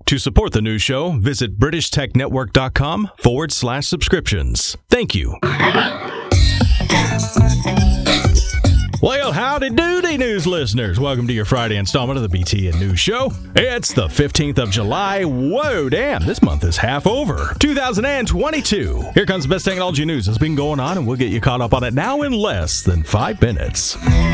To support the news show, visit BritishTechNetwork.com/subscriptions. Thank you. Well, howdy doody, news listeners. Welcome to your Friday installment of the BTN News Show. It's the 15th of July. Whoa, damn, this month is half over. 2022. Here comes the best technology news that's been going on, and we'll get you caught up on it now in less than 5 minutes.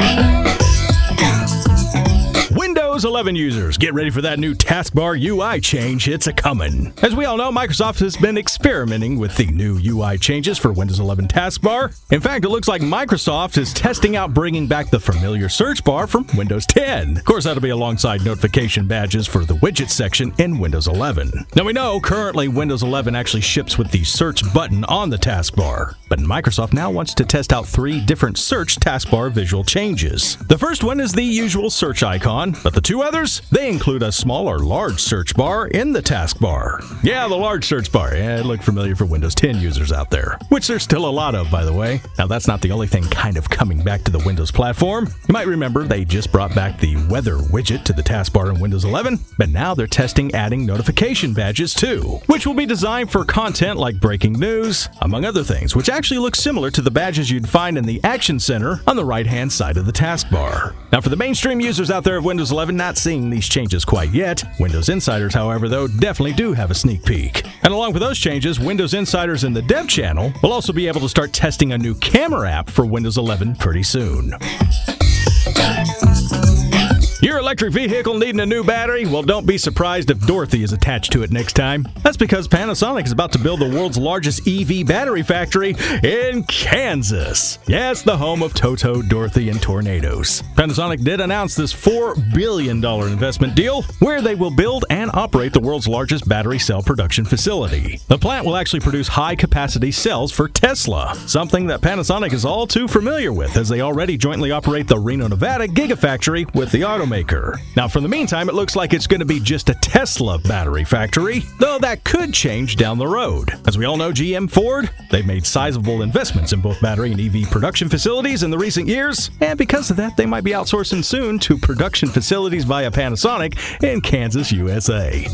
Windows 11 users, get ready for that new taskbar UI change. It's a-coming. As we all know, Microsoft has been experimenting with the new UI changes for Windows 11 taskbar. In fact, it looks like Microsoft is testing out bringing back the familiar search bar from Windows 10. Of course, that'll be alongside notification badges for the widget section in Windows 11. Now, we know currently Windows 11 actually ships with the search button on the taskbar, but Microsoft now wants to test out 3 different search taskbar visual changes. The first one is the usual search icon, but the 2 others, they include a small or large search bar in the taskbar. Yeah, the large search bar. Yeah, it looked familiar for Windows 10 users out there, which there's still a lot of, by the way. Now, that's not the only thing kind of coming back to the Windows platform. You might remember they just brought back the weather widget to the taskbar in Windows 11, but now they're testing adding notification badges too, which will be designed for content like breaking news, among other things, which actually looks similar to the badges you'd find in the Action Center on the right-hand side of the taskbar. Now, for the mainstream users out there of Windows 11 not seeing these changes quite yet, Windows Insiders, however, though, definitely do have a sneak peek. And along with those changes, Windows Insiders in the dev channel will also be able to start testing a new camera app for Windows 11 pretty soon. Your electric vehicle needing a new battery? Well, don't be surprised if Dorothy is attached to it next time. That's because Panasonic is about to build the world's largest EV battery factory in Kansas. Yes, the home of Toto, Dorothy, and tornadoes. Panasonic did announce this $4 billion investment deal where they will build and operate the world's largest battery cell production facility. The plant will actually produce high-capacity cells for Tesla, something that Panasonic is all too familiar with as they already jointly operate the Reno, Nevada Gigafactory with the automaker. Now, for the meantime, it looks like it's going to be just a Tesla battery factory, though that could change down the road. As we all know, GM Ford, they've made sizable investments in both battery and EV production facilities in the recent years, and because of that, they might be outsourcing soon to production facilities via Panasonic in Kansas, USA.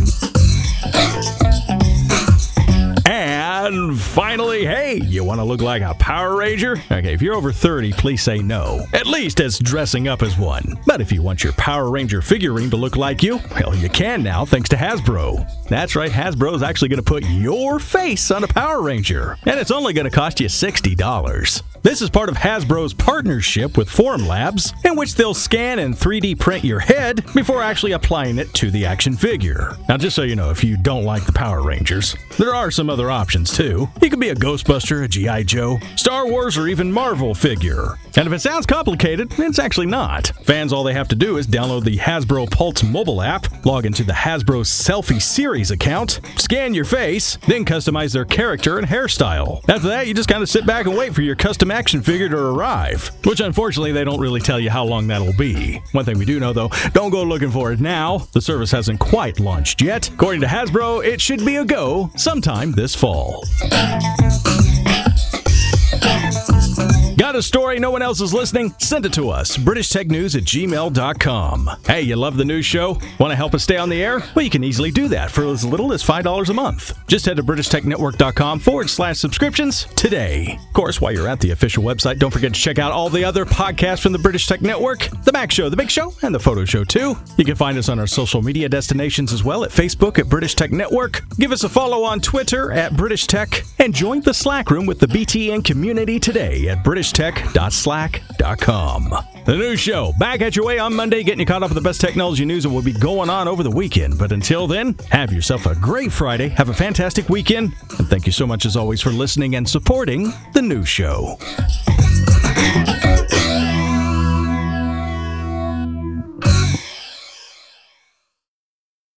And finally, hey, you want to look like a Power Ranger? Okay, if you're over 30, please say no. At least as dressing up as one. But if you want your Power Ranger figurine to look like you, well, you can now thanks to Hasbro. That's right, Hasbro is actually going to put your face on a Power Ranger. And it's only going to cost you $60. This is part of Hasbro's partnership with Formlabs, in which they'll scan and 3D print your head before actually applying it to the action figure. Now, just so you know, if you don't like the Power Rangers, there are some other options too. You could be a Ghostbuster, a G.I. Joe, Star Wars, or even Marvel figure. And if it sounds complicated, it's actually not. Fans, all they have to do is download the Hasbro Pulse mobile app, log into the Hasbro Selfie Series account, scan your face, then customize their character and hairstyle. After that, you just kind of sit back and wait for your custom action figure to arrive, which unfortunately they don't really tell you how long that'll be. One thing we do know though, don't go looking for it now. The service hasn't quite launched yet. According to Hasbro, it should be a go sometime this fall. Got a story no one else is listening? Send it to us, BritishTechNews@gmail.com. Hey, you love the news show? Want to help us stay on the air? Well, you can easily do that for as little as $5 a month. Just head to BritishTechNetwork.com/subscriptions today. Of course, while you're at the official website, don't forget to check out all the other podcasts from the British Tech Network, The Mac Show, The Big Show, and The Photo Show too. You can find us on our social media destinations as well at Facebook at British Tech Network. Give us a follow on Twitter at British Tech, and join the Slack room with the BTN community today at BritishTech.slack.com. The news show back at your way on Monday, getting you caught up with the best technology news that will be going on over the weekend. But until then, have yourself a great Friday, have a fantastic weekend, and thank you so much as always for listening and supporting the news show.